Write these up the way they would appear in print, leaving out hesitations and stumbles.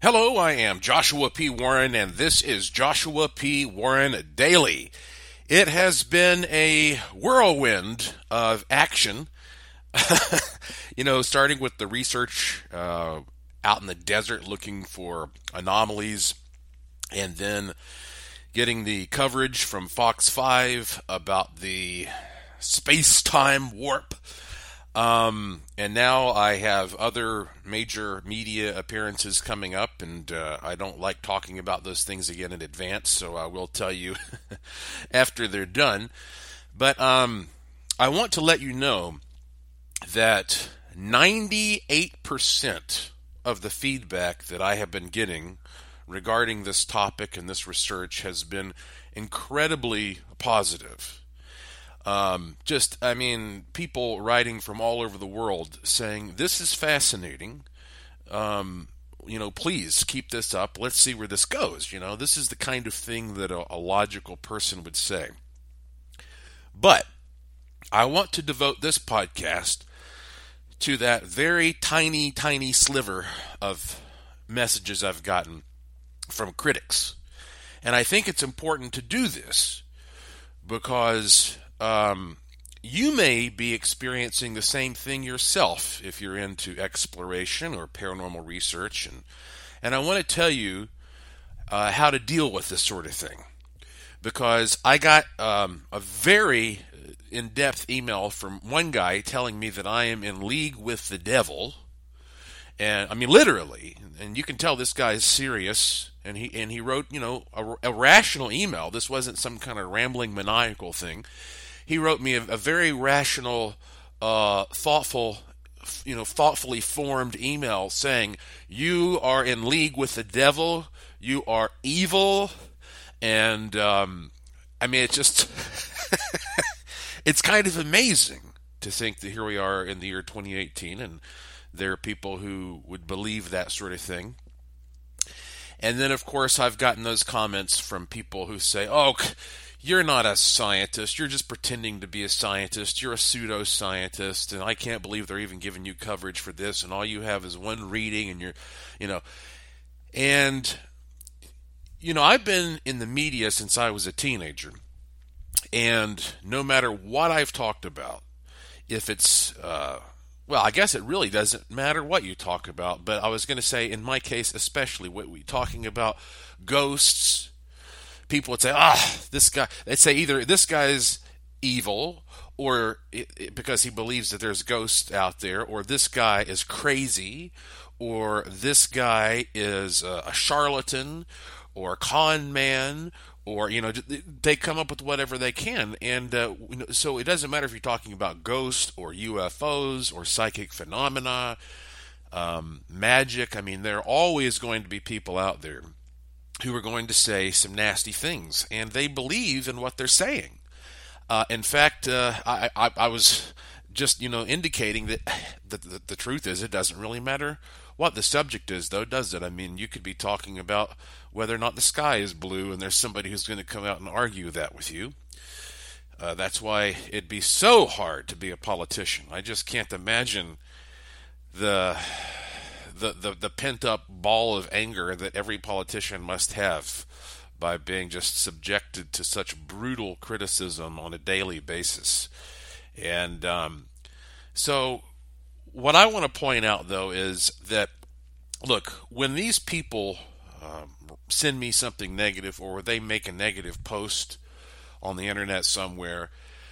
Hello, I am Joshua P. Warren, and this is Joshua P. Warren Daily. It has been a whirlwind of action, starting with the research out in the desert looking for anomalies, and then getting the coverage from Fox 5 about the space-time warp. And now I have other major media appearances coming up, and I don't like talking about those things again in advance, so I will tell you after they're done. But I want to let you know that 98% of the feedback that I have been getting regarding this topic and this research has been incredibly positive. People writing from all over the world saying, this is fascinating. Please keep this up. Let's see where this goes. This is the kind of thing that a logical person would say. But I want to devote this podcast to that very tiny, tiny sliver of messages I've gotten from critics. And I think it's important to do this because you may be experiencing the same thing yourself if you're into exploration or paranormal research, and I want to tell you how to deal with this sort of thing, because I got a very in-depth email from one guy telling me that I am in league with the devil, and I mean literally, and you can tell this guy is serious, and he wrote a rational email. This wasn't some kind of rambling maniacal thing. He wrote me a very rational, thoughtfully formed email saying, you are in league with the devil, you are evil, and it's just, it's kind of amazing to think that here we are in the year 2018, and there are people who would believe that sort of thing. And then, of course, I've gotten those comments from people who say, oh, you're not a scientist. You're just pretending to be a scientist. You're a pseudo-scientist, and I can't believe they're even giving you coverage for this, and all you have is one reading, and I've been in the media since I was a teenager, and no matter what I've talked about, if it's, I guess it really doesn't matter what you talk about, but I was going to say, in my case especially, what we're talking about, ghosts, people would say, this guy, they'd say either this guy's evil, or because he believes that there's ghosts out there, or this guy is crazy, or this guy is a charlatan, or a con man, or, they come up with whatever they can. And so it doesn't matter if you're talking about ghosts, or UFOs, or psychic phenomena, magic. There are always going to be people out there who are going to say some nasty things, and they believe in what they're saying. In fact, I was just indicating that the truth is, it doesn't really matter what the subject is, though, does it? You could be talking about whether or not the sky is blue, and there's somebody who's going to come out and argue that with you. That's why it'd be so hard to be a politician. I just can't imagine the pent-up ball of anger that every politician must have by being just subjected to such brutal criticism on a daily basis. And so what I want to point out, though, is that, look, when these people send me something negative, or they make a negative post on the internet somewhere,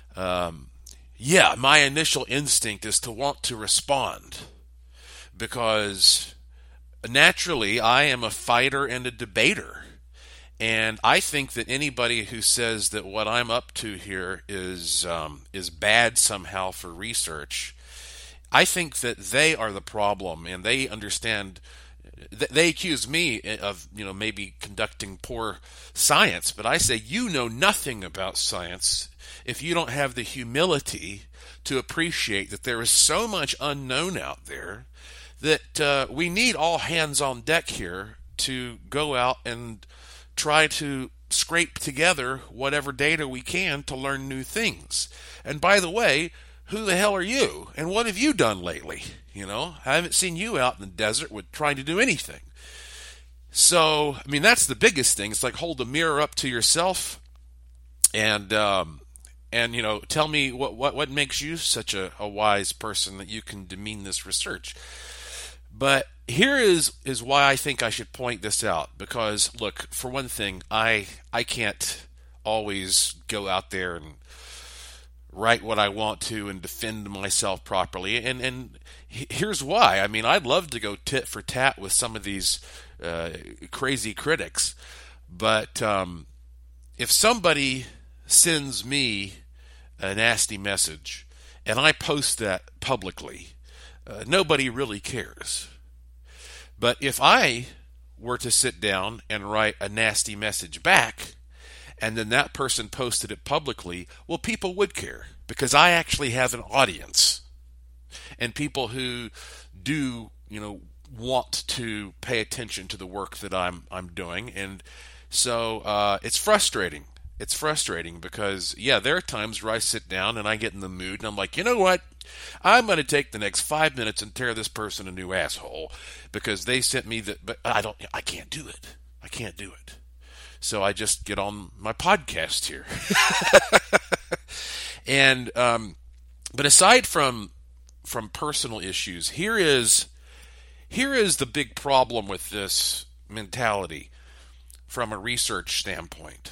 my initial instinct is to want to respond, because naturally I am a fighter and a debater, and I think that anybody who says that what I'm up to here is bad somehow for research, I think that they are the problem, and they understand. They accuse me of maybe conducting poor science, but I say you know nothing about science if you don't have the humility to appreciate that there is so much unknown out there, that we need all hands on deck here to go out and try to scrape together whatever data we can to learn new things. And by the way, who the hell are you? And what have you done lately? I haven't seen you out in the desert with trying to do anything. So, I mean, that's the biggest thing. It's like hold a mirror up to yourself and tell me what makes you such a wise person that you can demean this research. But here is why I think I should point this out, because look, for one thing, I can't always go out there and write what I want to and defend myself properly. And here's why. I mean, I'd love to go tit for tat with some of these crazy critics, but if somebody sends me a nasty message and I post that publicly, nobody really cares. But if I were to sit down and write a nasty message back, and then that person posted it publicly, well, people would care because I actually have an audience and people who do, want to pay attention to the work that I'm doing. And so it's frustrating. It's frustrating because, yeah, there are times where I sit down and I get in the mood and I'm like, you know what? I'm going to take the next 5 minutes and tear this person a new asshole because they sent me that, but I can't do it. I can't do it. So I just get on my podcast here. And, but aside from personal issues, here is the big problem with this mentality from a research standpoint.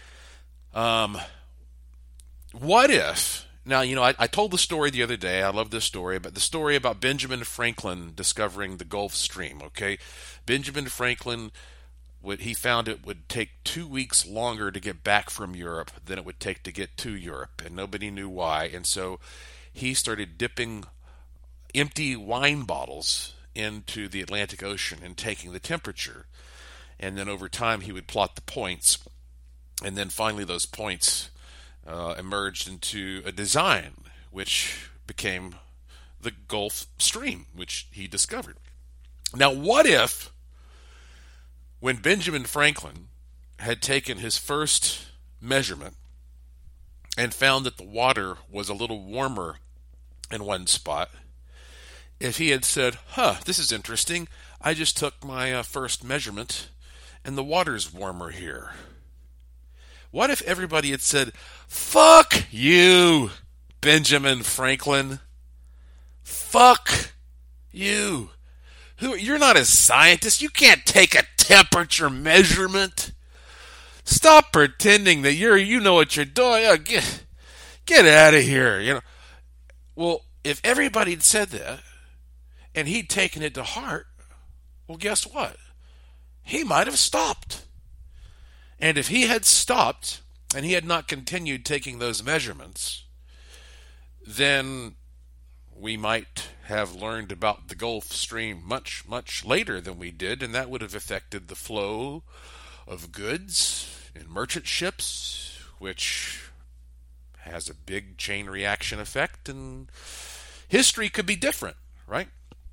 What if, now, I told the story the other day, I love this story, but the story about Benjamin Franklin discovering the Gulf Stream, okay? Benjamin Franklin, he found it would take 2 weeks longer to get back from Europe than it would take to get to Europe, and nobody knew why, and so he started dipping empty wine bottles into the Atlantic Ocean and taking the temperature, and then over time he would plot the points, and then finally those points emerged into a design which became the Gulf Stream, which he discovered. Now, what if when Benjamin Franklin had taken his first measurement and found that the water was a little warmer in one spot, if he had said, this is interesting, I just took my first measurement and the water's warmer here. What if everybody had said, fuck you, Benjamin Franklin? Fuck you. You're not a scientist. You can't take a temperature measurement. Stop pretending that you know what you're doing. Get out of here. Well, if everybody had said that and he'd taken it to heart, well, guess what? He might have stopped. And if he had stopped and he had not continued taking those measurements, then we might have learned about the Gulf Stream much, much later than we did, and that would have affected the flow of goods in merchant ships, which has a big chain reaction effect, and history could be different, right?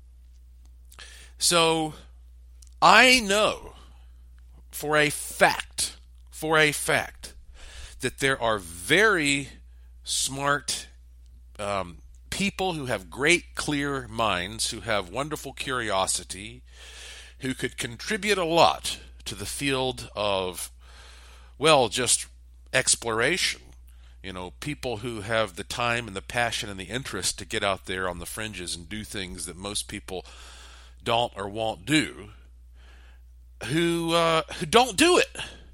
So I know for a fact that there are very smart people who have great clear minds, who have wonderful curiosity, who could contribute a lot to the field of, just exploration. People who have the time and the passion and the interest to get out there on the fringes and do things that most people don't or won't do, who don't do it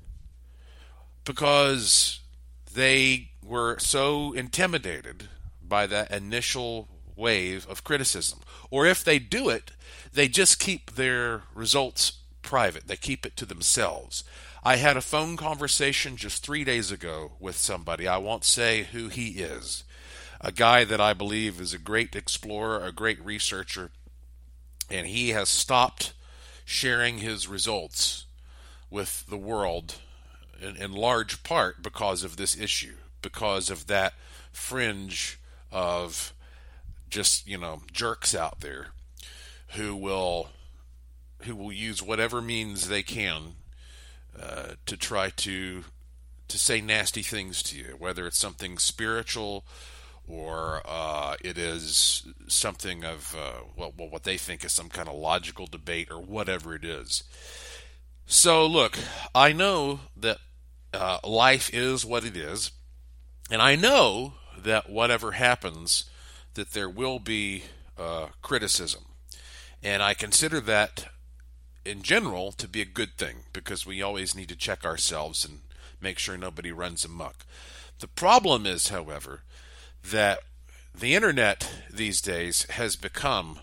because they were so intimidated by that initial wave of criticism. Or if they do it, they just keep their results private. They keep it to themselves. I had a phone conversation just 3 days ago with somebody. I won't say who he is. A guy that I believe is a great explorer, a great researcher, and he has stopped sharing his results with the world in large part because of this issue, because of that fringe of just, jerks out there who will use whatever means they can to try to say nasty things to you, whether it's something spiritual or it is something of what they think is some kind of logical debate or whatever it is. So, look, I know that life is what it is, and I know that whatever happens, that there will be criticism. And I consider that in general to be a good thing because we always need to check ourselves and make sure nobody runs amok. The problem is, however, that the internet these days has become,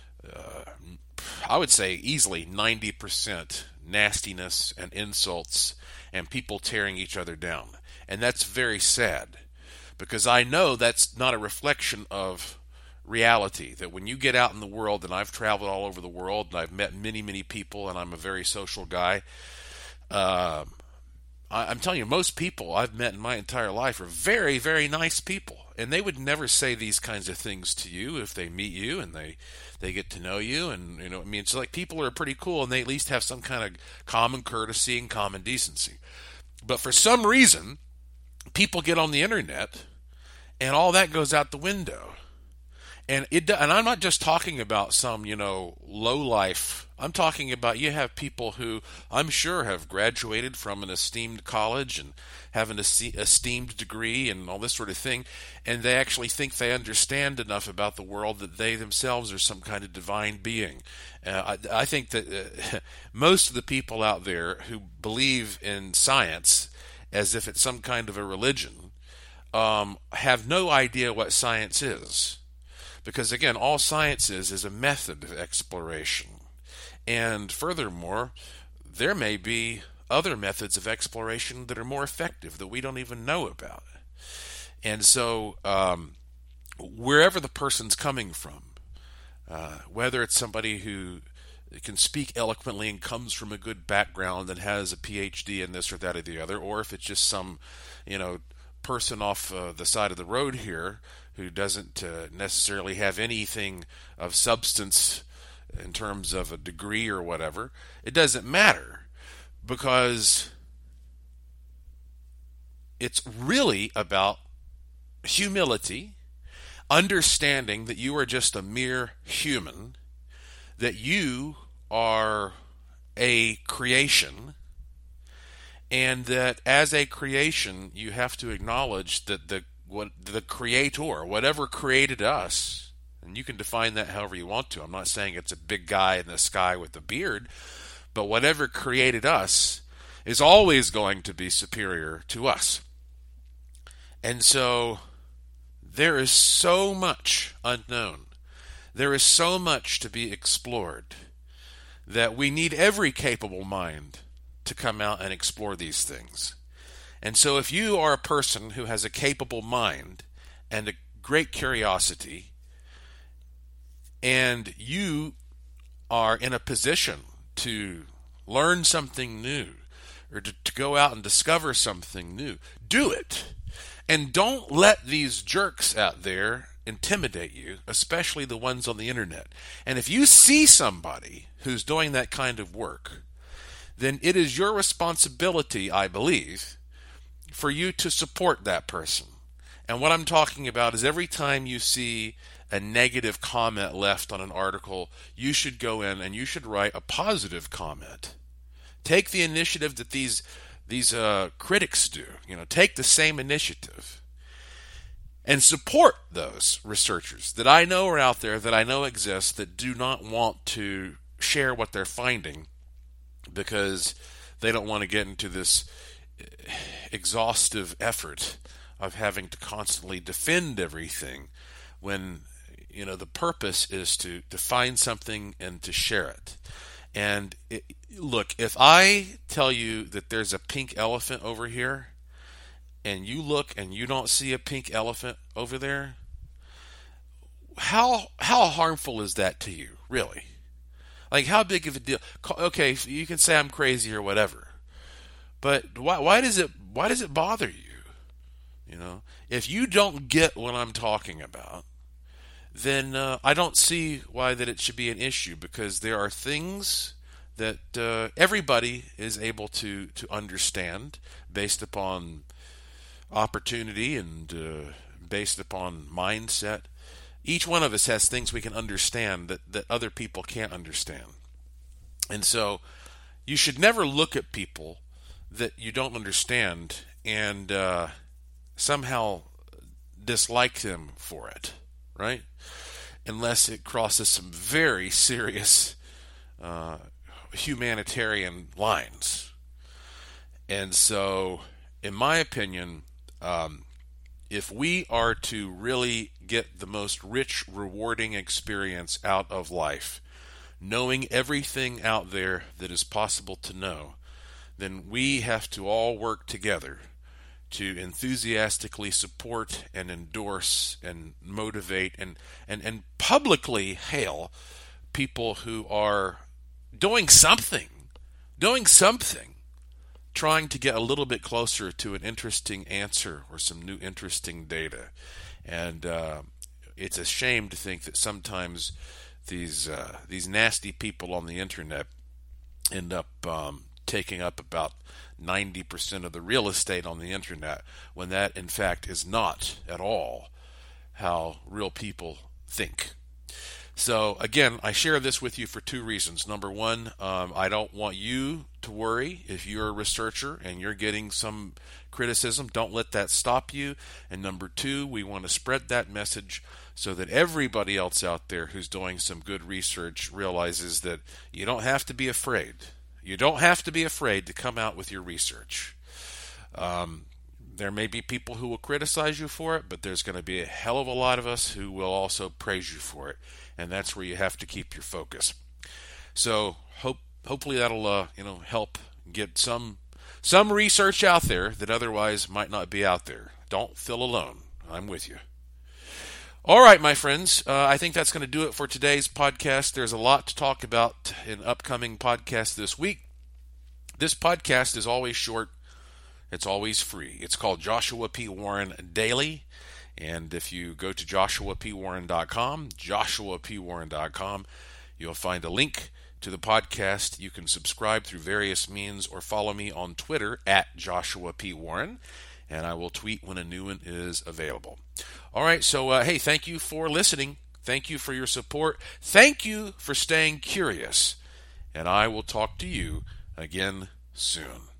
I would say, easily 90% nastiness and insults and people tearing each other down. And that's very sad because I know that's not a reflection of reality. That when you get out in the world, and I've traveled all over the world and I've met many, many people, and I'm a very social guy, uh, I'm telling you, most people I've met in my entire life are very, very nice people. And they would never say these kinds of things to you if they meet you and they get to know you. And, I mean, it's like people are pretty cool and they at least have some kind of common courtesy and common decency. But for some reason, people get on the internet and all that goes out the window. And I'm not just talking about some, low life. I'm talking about you have people who I'm sure have graduated from an esteemed college and have an esteemed degree and all this sort of thing, and they actually think they understand enough about the world that they themselves are some kind of divine being. I think that most of the people out there who believe in science as if it's some kind of a religion have no idea what science is. Because again, all science is a method of exploration. And furthermore, there may be other methods of exploration that are more effective that we don't even know about. And so, wherever the person's coming from, whether it's somebody who can speak eloquently and comes from a good background and has a PhD in this or that or the other, or if it's just some, person off the side of the road here who doesn't necessarily have anything of substance in terms of a degree or whatever, it doesn't matter because it's really about humility, understanding that you are just a mere human, that you are a creation, and that as a creation you have to acknowledge that the creator, whatever created us, and you can define that however you want to. I'm not saying it's a big guy in the sky with a beard, but whatever created us is always going to be superior to us. And so there is so much unknown. There is so much to be explored that we need every capable mind to come out and explore these things. And so if you are a person who has a capable mind and a great curiosity, and you are in a position to learn something new or to go out and discover something new, do it. And don't let these jerks out there intimidate you, especially the ones on the internet. And if you see somebody who's doing that kind of work, then it is your responsibility, I believe, for you to support that person. And what I'm talking about is every time you see a negative comment left on an article, you should go in and you should write a positive comment. Take the initiative that these critics do. Take the same initiative and support those researchers that I know are out there, that I know exist, that do not want to share what they're finding because they don't want to get into this exhaustive effort of having to constantly defend everything when the purpose is to find something and to share it. And look, if I tell you that there's a pink elephant over here and you look and you don't see a pink elephant over there, how harmful is that to you, really? Like, how big of a deal? Okay, you can say I'm crazy or whatever, but why does it bother you? If you don't get what I'm talking about, then I don't see why that it should be an issue, because there are things that everybody is able to understand based upon opportunity and based upon mindset. Each one of us has things we can understand that other people can't understand. And so You should never look at people that you don't understand and somehow dislike them for it, right? Unless it crosses some very serious humanitarian lines. And so, in my opinion, if we are to really get the most rich, rewarding experience out of life, knowing everything out there that is possible to know, then we have to all work together to enthusiastically support and endorse and motivate and publicly hail people who are doing something, trying to get a little bit closer to an interesting answer or some new interesting data. And it's a shame to think that sometimes these nasty people on the internet end up taking up about 90% of the real estate on the internet, when that in fact is not at all how real people think. So again, I share this with you for two reasons. Number one, I don't want you to worry if you're a researcher and you're getting some criticism. Don't let that stop you. And number two, we want to spread that message so that everybody else out there who's doing some good research realizes that you don't have to be afraid. You don't have to be afraid to come out with your research. There may be people who will criticize you for it, but there's going to be a hell of a lot of us who will also praise you for it. And that's where you have to keep your focus. So hopefully that'll help get some research out there that otherwise might not be out there. Don't feel alone. I'm with you. All right, my friends, I think that's going to do it for today's podcast. There's a lot to talk about in upcoming podcasts this week. This podcast is always short. It's always free. It's called Joshua P. Warren Daily. And if you go to joshuapwarren.com, you'll find a link to the podcast. You can subscribe through various means or follow me on Twitter at Joshua P. Warren, and I will tweet when a new one is available. All right, so hey, thank you for listening. Thank you for your support. Thank you for staying curious, and I will talk to you again soon.